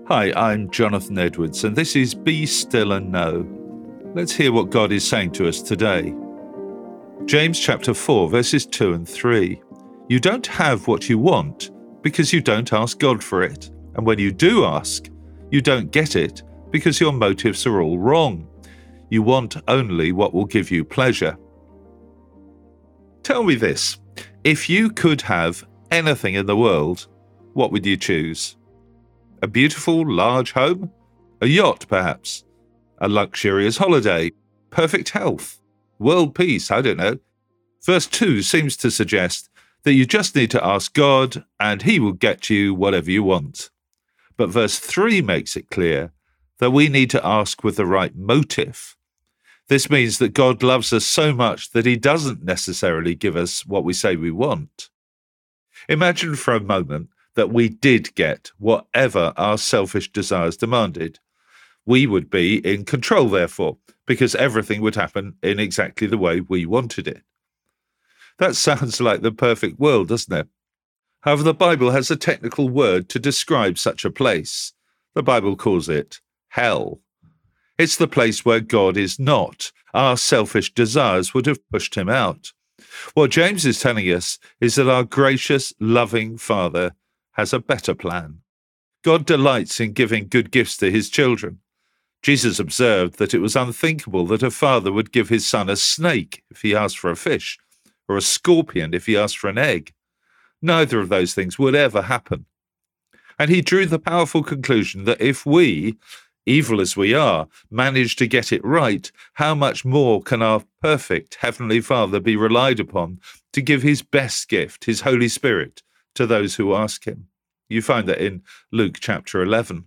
Hi, I'm Jonathan Edwards, and this is Be Still and Know. Let's hear what God is saying to us today. James chapter 4, verses 2 and 3. You don't have what you want because you don't ask God for it. And when you do ask, you don't get it because your motives are all wrong. You want only what will give you pleasure. Tell me this, if you could have anything in the world, what would you choose? A beautiful, large home? A yacht, perhaps? A luxurious holiday? Perfect health? World peace? I don't know. Verse 2 seems to suggest that you just need to ask God and He will get you whatever you want. But verse 3 makes it clear that we need to ask with the right motive. This means that God loves us so much that He doesn't necessarily give us what we say we want. Imagine for a moment that we did get whatever our selfish desires demanded. We would be in control, therefore, because everything would happen in exactly the way we wanted it. That sounds like the perfect world, doesn't it? However, the Bible has a technical word to describe such a place. The Bible calls it hell. It's the place where God is not. Our selfish desires would have pushed Him out. What James is telling us is that our gracious, loving Father has a better plan. God delights in giving good gifts to His children. Jesus observed that it was unthinkable that a father would give his son a snake if he asked for a fish, or a scorpion if he asked for an egg. Neither of those things would ever happen. And He drew the powerful conclusion that if we, evil as we are, manage to get it right, how much more can our perfect Heavenly Father be relied upon to give His best gift, His Holy Spirit, to those who ask Him. You find that in Luke chapter 11.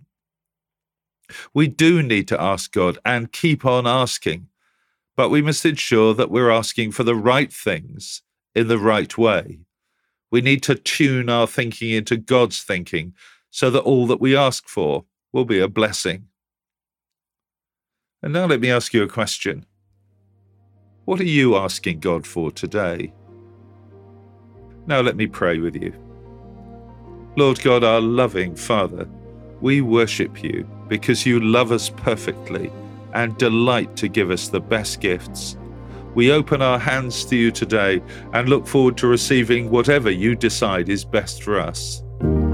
We do need to ask God and keep on asking, but we must ensure that we're asking for the right things in the right way. We need to tune our thinking into God's thinking so that all that we ask for will be a blessing. And now let me ask you a question. What are you asking God for today? Now let me pray with you. Lord God, our loving Father, we worship You because You love us perfectly and delight to give us the best gifts. We open our hands to You today and look forward to receiving whatever You decide is best for us.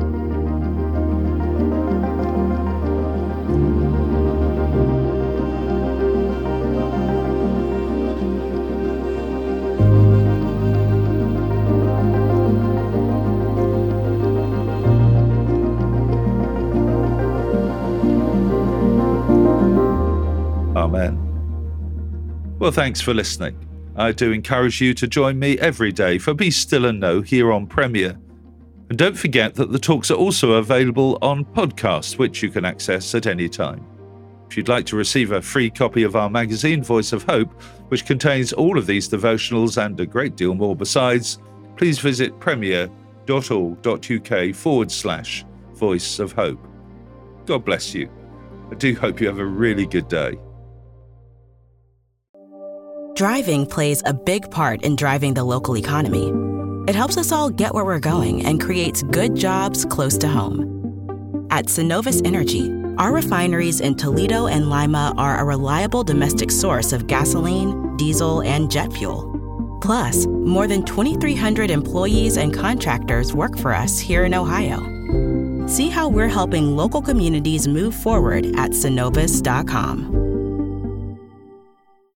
Amen. Well, thanks for listening. I do encourage you to join me every day for Be Still and Know here on Premier. And don't forget that the talks are also available on podcasts, which you can access at any time. If you'd like to receive a free copy of our magazine, Voice of Hope, which contains all of these devotionals and a great deal more besides, please visit premier.org.uk/Voice of Hope. God bless you. I do hope you have a really good day. Driving plays a big part in driving the local economy. It helps us all get where we're going and creates good jobs close to home. At Synovus Energy, our refineries in Toledo and Lima are a reliable domestic source of gasoline, diesel, and jet fuel. Plus, more than 2,300 employees and contractors work for us here in Ohio. See how we're helping local communities move forward at Synovus.com.